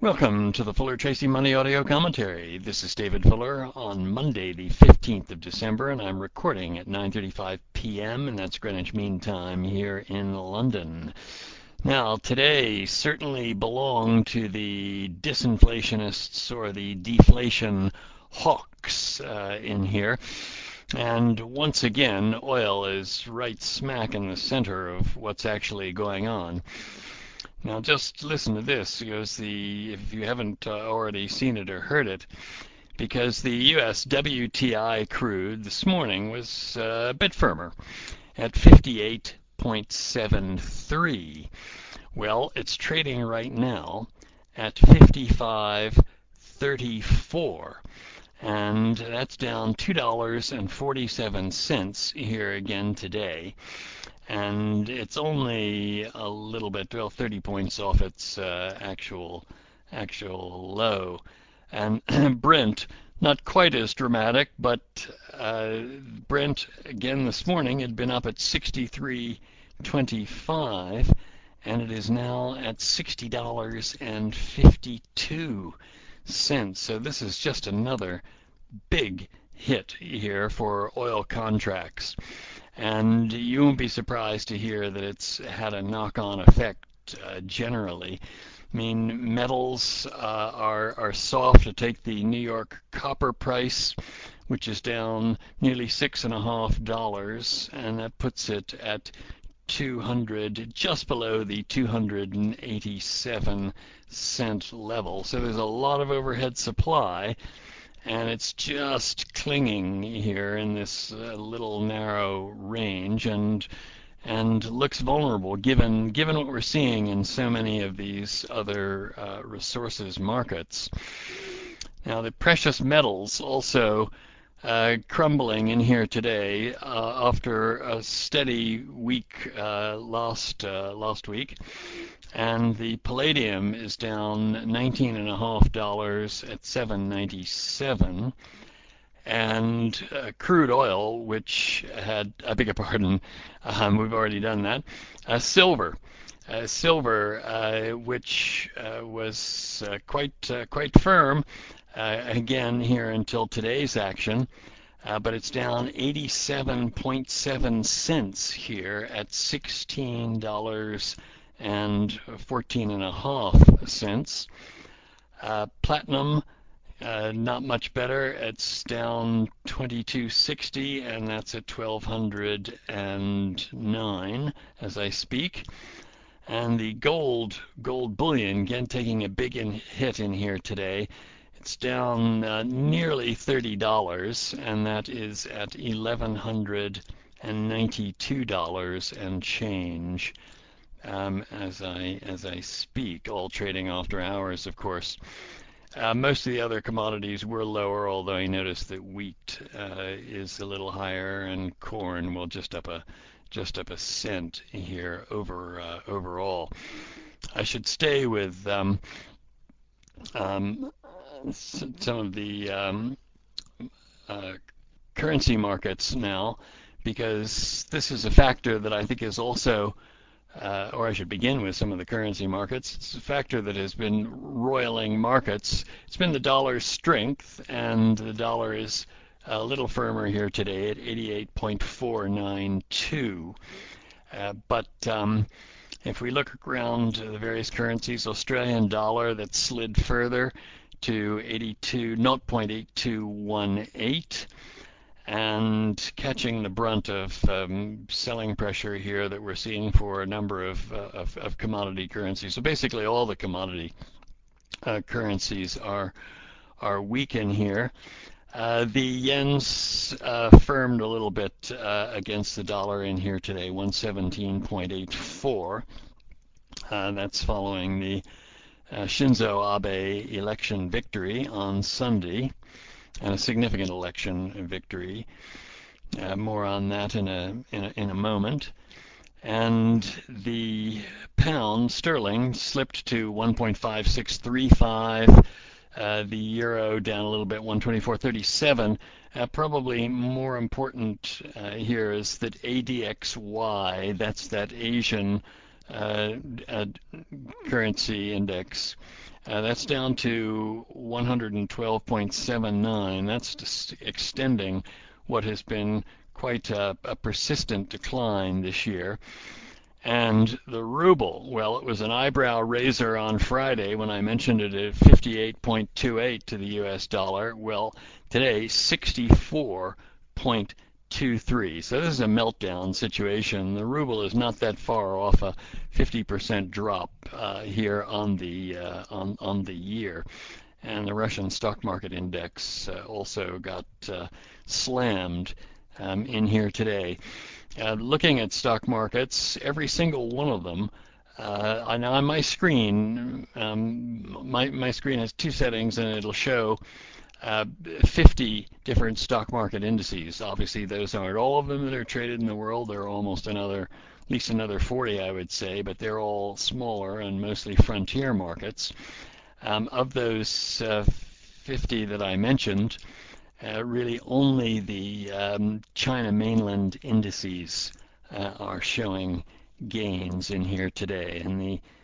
Welcome to the Fuller Tracy Money Audio Commentary. This is David Fuller on Monday, the 15th of December, and I'm recording at 9:35 p.m., and that's Greenwich Mean Time here in London. Now, today certainly belonged to the disinflationists or the deflation hawks in here. And once again, oil is right smack in the center of what's actually going on. Now, just listen to this, because if you haven't already seen it or heard it, because the U.S. WTI crude this morning was a bit firmer at 58.73. Well, it's trading right now at 55.34. And that's down $2.47 here again today. And it's only a little bit, well, 30 points off its actual low. And Brent, not quite as dramatic, but Brent again this morning had been up at 63.25, and it is now at $60.52. So this is just another big hit here for oil contracts. And you won't be surprised to hear that it's had a knock-on effect generally. I mean, metals are soft. To take the New York copper price, which is down nearly $6.50, and that puts it at 200, just below the 287 cent level. So there's a lot of overhead supply, and it's just clinging here in this little narrow range, and looks vulnerable given what we're seeing in so many of these other resources markets. Now, the precious metals also crumbling in here today after a steady week last week. And the palladium is down $19.50 at $7.97. And crude oil, which had, I beg your pardon, we've already done that. Silver, which was quite firm again here until today's action. But it's down 87.7 cents here at $16.14.5. Platinum, not much better. It's down 22.60, and that's at 1209 as I speak. And the gold bullion, again taking a big hit in here today. It's down nearly $30, and that is at $1,192 and change as I speak. All trading after hours, of course. Most of the other commodities were lower, although I noticed that wheat is a little higher, and corn, well, just up a cent here overall. I should stay with some of the currency markets now, because this is a factor that I think is also, or I should begin with some of the currency markets. It's a factor that has been roiling markets. It's been the dollar's strength, and the dollar is a little firmer here today at 88.492. But if we look around the various currencies, Australian dollar, that slid further to 0.8218, and catching the brunt of selling pressure here that we're seeing for a number of commodity currencies. So basically all the commodity currencies are weak in here. The yen's firmed a little bit against the dollar in here today, 117.84. That's following the Shinzo Abe election victory on Sunday, and a significant election victory. More on that in a moment. And the pound sterling slipped to 1.5635. The euro down a little bit, 124.37. Probably more important here is that ADXY, that's that Asian currency index, That's down to 112.79. That's just extending what has been quite a persistent decline this year. And the ruble, well, it was an eyebrow raiser on Friday when I mentioned it at 58.28 to the US dollar. Well, today 64.23. So this is a meltdown situation. The ruble is not that far off a 50% drop here on the year. And the Russian stock market index also got slammed in here today. Looking at stock markets, every single one of them. Now on my screen, my screen has two settings, and it'll show 50 different stock market indices. Obviously, those aren't all of them that are traded in the world. There are almost at least another 40, I would say, but they're all smaller and mostly frontier markets. Of those 50 that I mentioned, really only the China mainland indices are showing gains in here today, and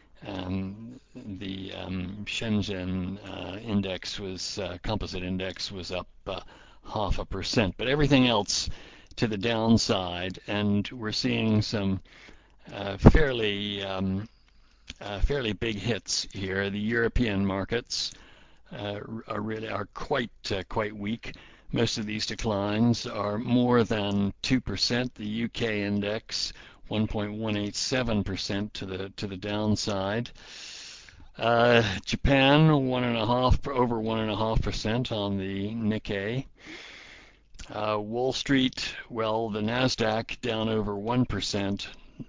the Shenzhen composite index was up 0.5%, but everything else to the downside, and we're seeing some fairly big hits here. The European markets are quite weak. Most of these declines are more than 2%. The UK index 1.187% to the downside. Japan over 1.5% on the Nikkei. Wall Street, well, the Nasdaq down over 1%,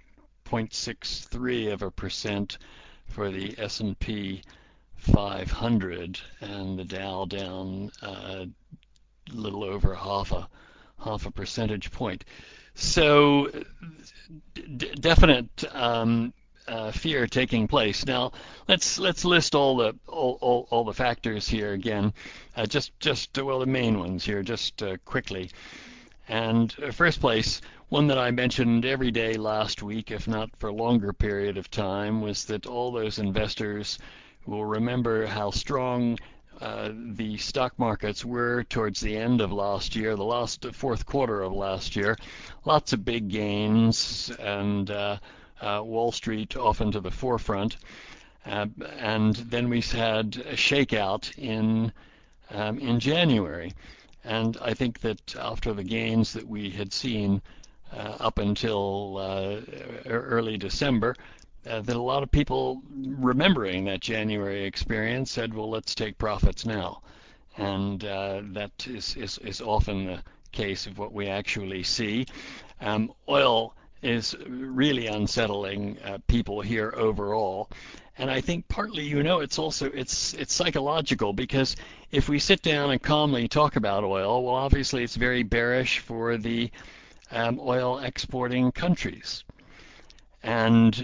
0.63% for the S&P 500, and the Dow down a little over half a percentage point. So definite fear taking place. Now let's list all the factors here again. The main ones here just quickly. And first place, one that I mentioned every day last week, if not for a longer period of time, was that all those investors will remember how strong the stock markets were towards the end of last year, the fourth quarter of last year. Lots of big gains, and Wall Street often to the forefront. And then we had a shakeout in January. And I think that after the gains that we had seen up until early December, that a lot of people remembering that January experience said, well, let's take profits now. And that is often the case of what we actually see. Oil is really unsettling people here overall. And I think partly, it's psychological, because if we sit down and calmly talk about oil, well, obviously it's very bearish for the oil exporting countries. And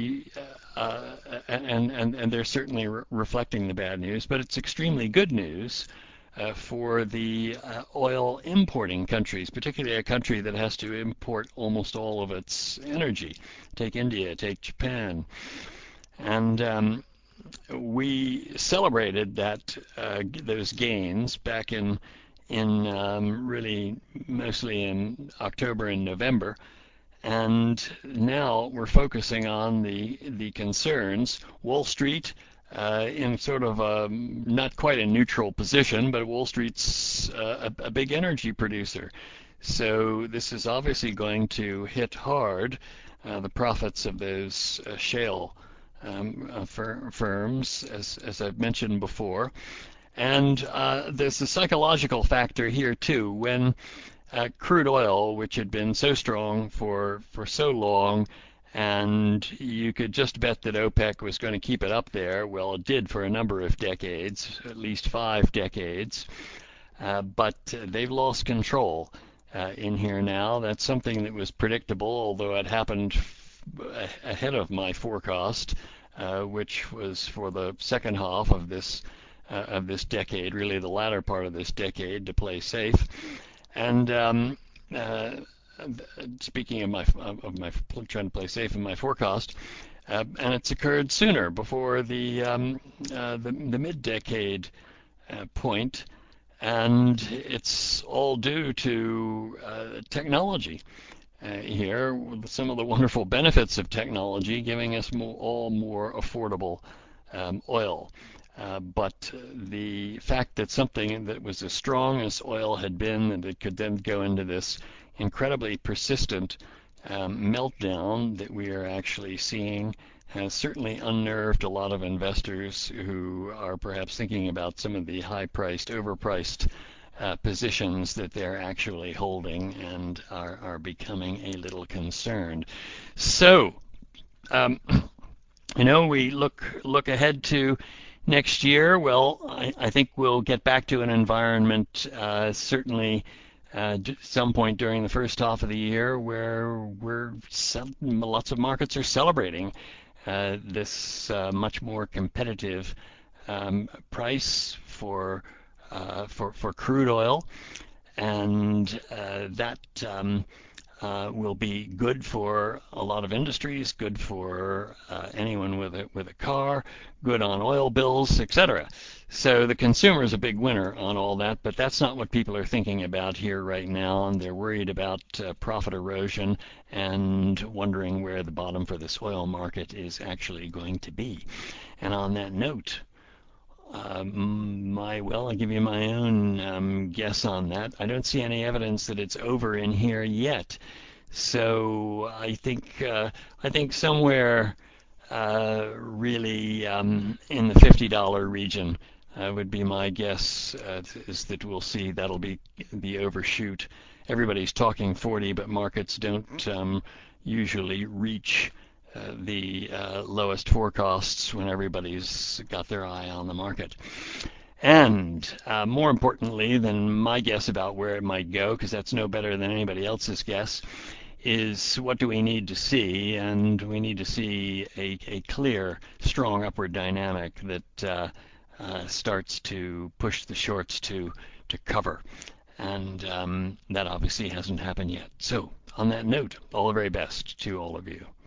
they're certainly reflecting the bad news, but it's extremely good news for the oil importing countries, particularly a country that has to import almost all of its energy. Take India, take Japan. And we celebrated those gains back in really mostly in October and November. And now we're focusing on the concerns. Wall Street in sort of not quite a neutral position, but Wall Street's a big energy producer. So this is obviously going to hit hard the profits of those shale firms, as I've mentioned before. And there's a psychological factor here too. When crude oil, which had been so strong for so long, and you could just bet that OPEC was going to keep it up there. Well, it did for a number of decades, at least 5 decades, but they've lost control in here now. That's something that was predictable, although it happened ahead of my forecast, which was for the second half of this decade, really the latter part of this decade, to play safe. And speaking of my trying to play safe in my forecast, and it's occurred sooner before the mid-decade point, and it's all due to technology. Here, with some of the wonderful benefits of technology giving us all more affordable oil. But the fact that something that was as strong as oil had been, that it could then go into this incredibly persistent meltdown that we are actually seeing has certainly unnerved a lot of investors who are perhaps thinking about some of the high-priced, overpriced positions that they're actually holding and are becoming a little concerned. So, um, we look ahead to next year. Well, I think we'll get back to an environment certainly some point during the first half of the year where lots of markets are celebrating this much more competitive price for crude oil, and that will be good for a lot of industries, good for anyone with a car, good on oil bills, etc. So the consumer is a big winner on all that, but that's not what people are thinking about here right now, and they're worried about profit erosion and wondering where the bottom for this oil market is actually going to be. And on that note, I'll give you my own guess on that. I don't see any evidence that it's over in here yet. So I think somewhere really in the $50 region would be my guess. Is that we'll see that'll be the overshoot. Everybody's talking 40, but markets don't usually reach the lowest forecasts when everybody's got their eye on the market. And more importantly than my guess about where it might go, because that's no better than anybody else's guess, is what do we need to see? And we need to see a clear, strong upward dynamic that starts to push the shorts to cover. And that obviously hasn't happened yet. So, on that note, all the very best to all of you.